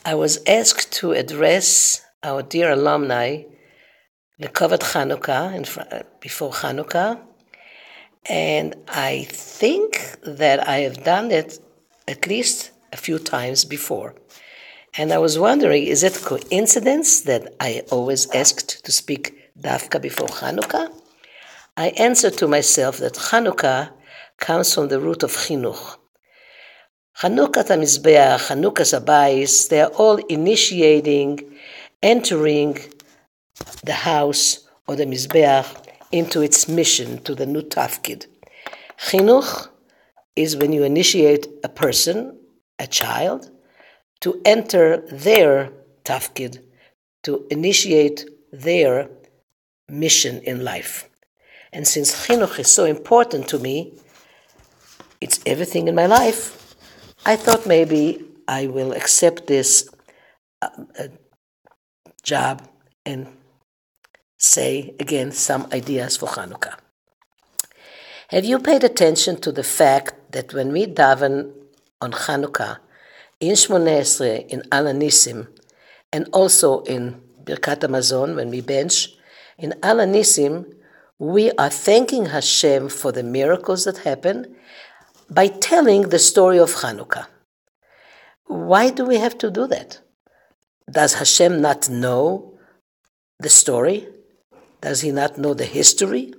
I was asked to address our dear alumni Lekovat Chanukah before Chanukah, and I think that I have done it at least a few times before. And I was wondering, is it coincidence that I always asked to speak Dafka before Chanukah? I answered to myself that Chanukah comes from the root of Chinuch. Chanukat HaMizbeach, Chanukas HaBayis, they are all initiating, entering the house or the Mizbeach into its mission, to the new tafkid. Chinuch is when you initiate a person, a child, to enter their tafkid, to initiate their mission in life. And since chinuch is so important to me, it's everything in my life, I thought maybe I will accept this job and say again some ideas for Chanukah. Have you paid attention to the fact that when we daven on Chanukah, in Shmoneh Esrei, in Al Nisim, and also in Birkat Hamazon, when we bench, in Al Nisim, we are thanking Hashem for the miracles that happen by telling the story of Chanukah. Why do we have to do that? Does Hashem not know the story? Does he not know the history?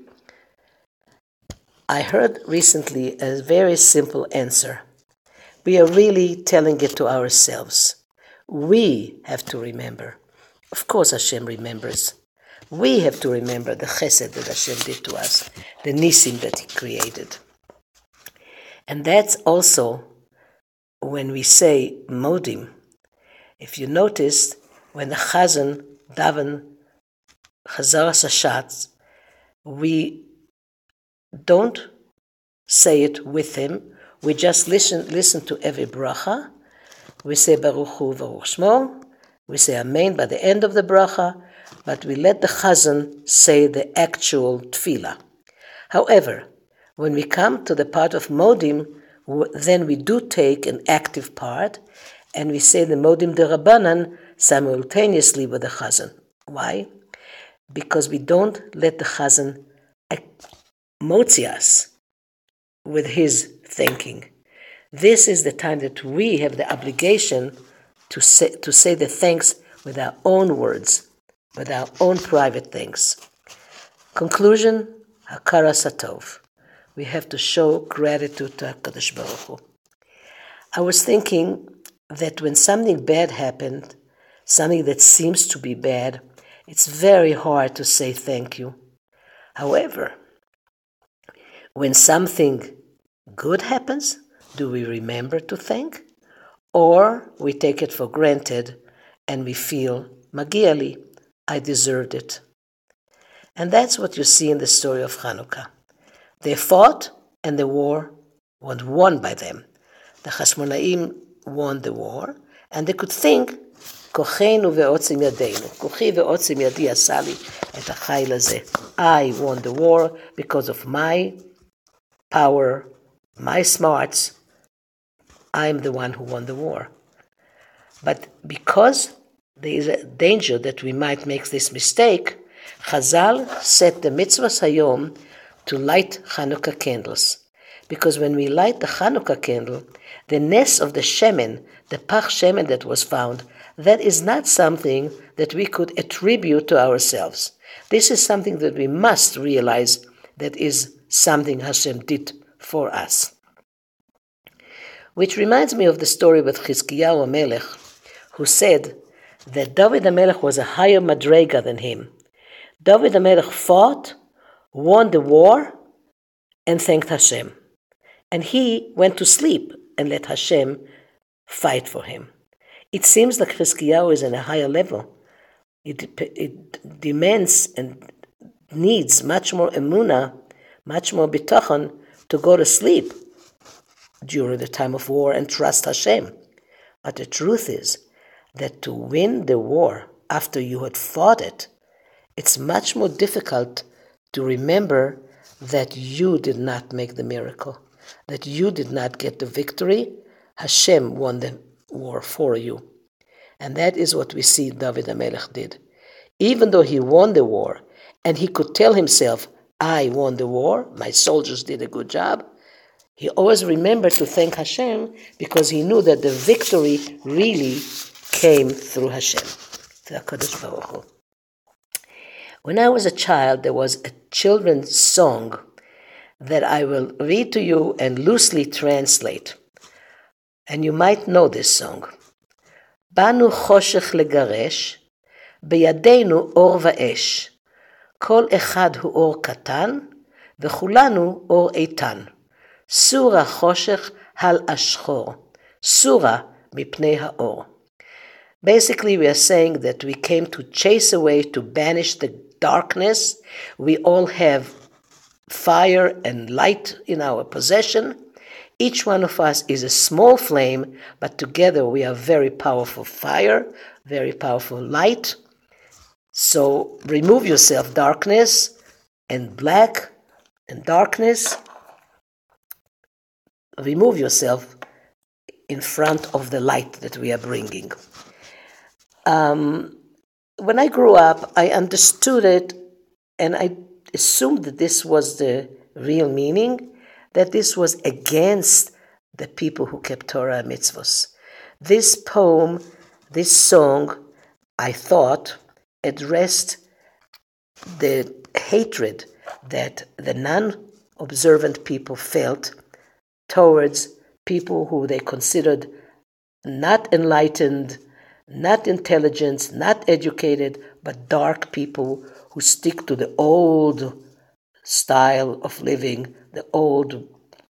I heard recently a very simple answer. We are really telling it to ourselves. We have to remember. Of course Hashem remembers. We have to remember the chesed that Hashem did to us, the nisim that he created. And that's also when we say modim. If you noticed, when the chazan daven chazaras hashatz, we don't say it with him. We just listen to every bracha. We say Baruch Hu Baruch Shmo. We say Amen by the end of the bracha, but we let the chazan say the actual tefillah. However, when we come to the part of modim, then we do take an active part, and we say the modim derabanan simultaneously with the chazan. Why? Because we don't let the chazan motzi us with his thinking. This is the time that we have the obligation to say the thanks with our own words, with our own private things. Conclusion, Hakara Satov. We have to show gratitude to HaKadosh Baruch Hu. I was thinking that when something bad happened, something that seems to be bad, it's very hard to say thank you. However, when something good happens, do we remember to thank? Or we take it for granted and we feel, Magia li, I deserved it. And that's what you see in the story of Chanukah. They fought and the war was won by them. The Chashmonaim won the war, and they could think, Kochenu ve'otzim yadeinu, Kochi ve'otzim yadi asali et hachayil hazeh. I won the war because of my power, my smarts. I'm the one who won the war. But because there is a danger that we might make this mistake, Chazal set the mitzvahs hayom to light Chanukah candles. Because when we light the Chanukah candle, the nes of the shemen, the pach shemen that was found, that is not something that we could attribute to ourselves. This is something that we must realize that is something Hashem did for us. Which reminds me of the story with Chizkiyahu Melech, who said that David HaMelech was a higher madrega than him. David HaMelech fought, won the war, and thanked Hashem. And he went to sleep and let Hashem fight for him. It seems like Chizkiyahu is in a higher level. It demands and needs much more emunah, much more bitachon to go to sleep during the time of war and trust Hashem. But the truth is that to win the war after you had fought it, it's much more difficult to remember that you did not make the miracle, that you did not get the victory. Hashem won the war for you. And that is what we see David HaMelech did. Even though he won the war, and he could tell himself, I won the war, my soldiers did a good job, he always remembered to thank Hashem because he knew that the victory really came through Hashem, through HaKadosh Baruch Hu. When I was a child, there was a children's song that I will read to you and loosely translate. And you might know this song. Banu choshech legaresh, בידינו אור ואש. כל אחד הוא אור קטן, וכולנו אור איתן. סורה חושך על השחור. סורה מפני האור. Basically, we are saying that we came to chase away, to banish the darkness. We all have fire and light in our possession. Each one of us is a small flame, but together we are very powerful fire, very powerful light. So remove yourself darkness and black and darkness. Remove yourself in front of the light that we are bringing. When I grew up, I understood it, and I assumed that this was the real meaning, that this was against the people who kept Torah and mitzvos. This poem, this song, I thought, addressed the hatred that the non-observant people felt towards people who they considered not enlightened, not intelligent, not educated, but dark people who stick to the old style of living, the old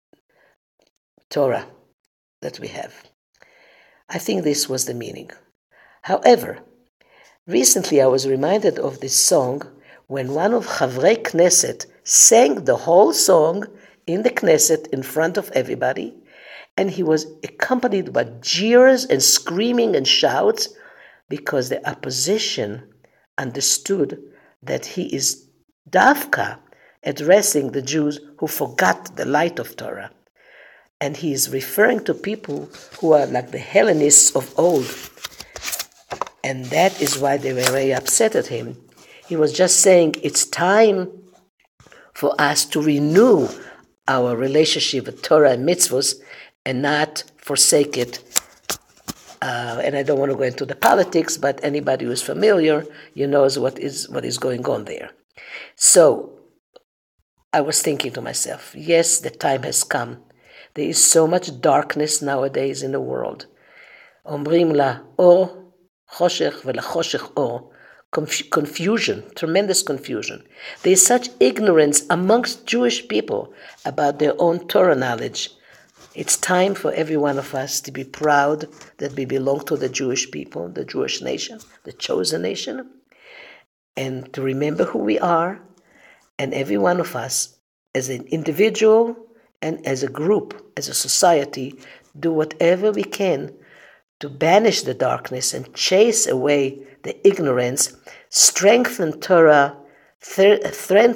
Torah that we have. I think this was the meaning. However, recently I was reminded of this song when one of Chavrei Knesset sang the whole song in the Knesset in front of everybody, and he was accompanied by jeers and screaming and shouts because the opposition understood that he is Davka addressing the Jews who forgot the light of Torah. And he is referring to people who are like the Hellenists of old. And that is why they were very upset at him. He was just saying it's time for us to renew our relationship with Torah and mitzvos and not forsake it. And I don't want to go into the politics, but anybody who is familiar, knows what is going on there. So I was thinking to myself, yes, the time has come. There is so much darkness nowadays in the world. Omrim la or choshech v'la choshech or. Confusion, tremendous confusion. There is such ignorance amongst Jewish people about their own Torah knowledge. It's time for every one of us to be proud that we belong to the Jewish people, the Jewish nation, the chosen nation, and to remember who we are, and every one of us, as an individual and as a group, as a society, do whatever we can to banish the darkness and chase away the ignorance, strengthen Torah, strengthen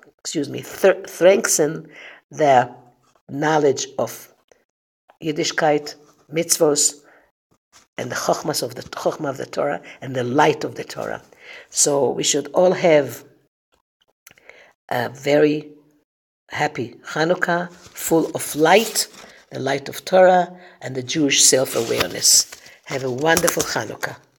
the knowledge of Yiddishkeit, mitzvos, and the chokhmah of the Torah, and the light of the Torah. So we should all have a very happy Hanukkah, full of light, the light of Torah, and the Jewish self-awareness. Have a wonderful Hanukkah.